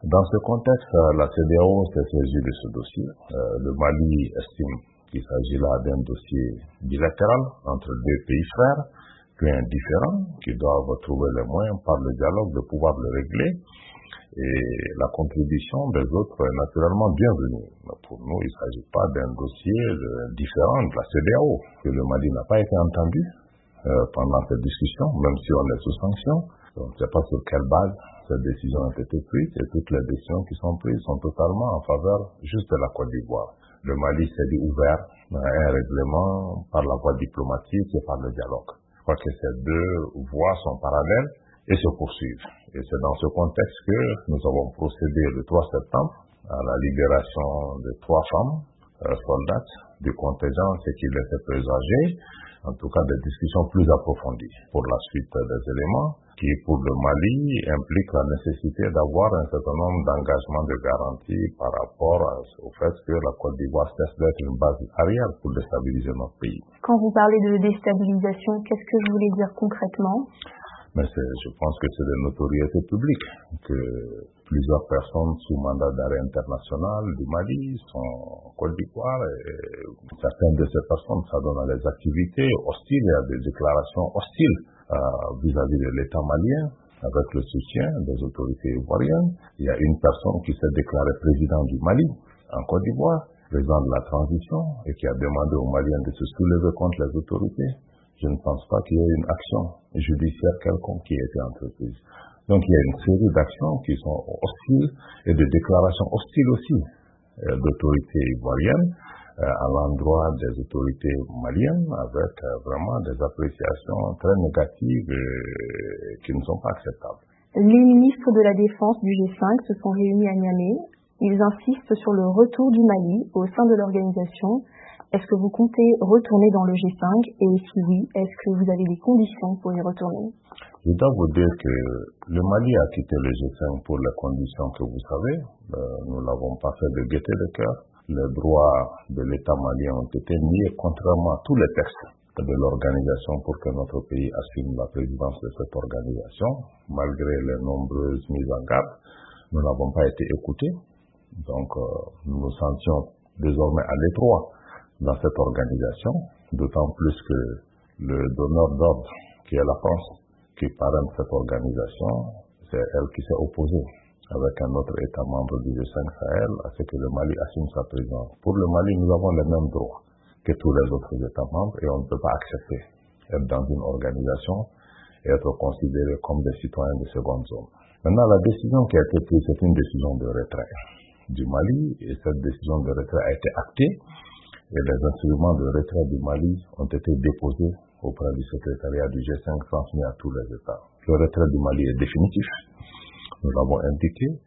Dans ce contexte, la CEDEAO s'est saisie de ce dossier. Le Mali estime qu'il s'agit là d'un dossier bilatéral entre deux pays frères, bien différents, qui doivent trouver les moyens par le dialogue de pouvoir le régler. Et la contribution des autres est naturellement bienvenue. Mais pour nous, il ne s'agit pas d'un dossier différent de la CEDEAO, que le Mali n'a pas été entendu pendant cette discussion, même si on est sous sanction. On ne sait pas sur quelle base ces décisions ont été prises, et toutes les décisions qui sont prises sont totalement en faveur juste de la Côte d'Ivoire. Le Mali s'est dit ouvert à un règlement par la voie diplomatique et par le dialogue. Je crois que ces deux voies sont parallèles et se poursuivent. Et c'est dans ce contexte que nous avons procédé le 3 septembre à la libération de 3 femmes soldats du contingent, ce qui laissait présager, en tout cas, des discussions plus approfondies pour la suite des éléments qui, pour le Mali, impliquent la nécessité d'avoir un certain nombre d'engagements de garantie par rapport au fait que la Côte d'Ivoire cesse d'être une base arrière pour déstabiliser notre pays. Quand vous parlez de déstabilisation, qu'est-ce que vous voulez dire concrètement ? Mais je pense que c'est de notoriété publique que plusieurs personnes sous mandat d'arrêt international du Mali sont en Côte d'Ivoire et certaines de ces personnes s'adonnent à des activités hostiles et à des déclarations hostiles vis-à-vis de l'État malien avec le soutien des autorités ivoiriennes. Il y a une personne qui s'est déclarée président du Mali en Côte d'Ivoire, président de la transition, et qui a demandé aux Maliens de se soulever contre les autorités. Je ne pense pas qu'il y ait une action judiciaire quelconque qui ait été entreprise. Donc il y a une série d'actions qui sont hostiles et de déclarations hostiles aussi d'autorités ivoiriennes à l'endroit des autorités maliennes avec vraiment des appréciations très négatives qui ne sont pas acceptables. Les ministres de la Défense du G5 se sont réunis à Niamey. Ils insistent sur le retour du Mali au sein de l'organisation. Est-ce que vous comptez retourner dans le G5 et si oui, est-ce que vous avez des conditions pour y retourner? Je dois vous dire que le Mali a quitté le G5 pour les conditions que vous savez. Nous ne l'avons pas fait de gaieté de cœur. Les droits de l'État malien ont été niés contrairement à tous les textes de l'organisation pour que notre pays assume la présidence de cette organisation. Malgré les nombreuses mises en garde, nous n'avons pas été écoutés. Donc nous nous sentions désormais à l'étroit dans cette organisation, d'autant plus que le donneur d'ordre, qui est la France, qui parraine cette organisation, c'est elle qui s'est opposée avec un autre État membre du G5 Sahel à ce que le Mali assume sa présidence. Pour le Mali, nous avons les mêmes droits que tous les autres États membres et on ne peut pas accepter être dans une organisation et être considéré comme des citoyens de seconde zone. Maintenant, la décision qui a été prise, c'est une décision de retrait du Mali et cette décision de retrait a été actée. Et les instruments de retrait du Mali ont été déposés auprès du secrétariat du G5 transmis à tous les États. Le retrait du Mali est définitif. Nous l'avons indiqué.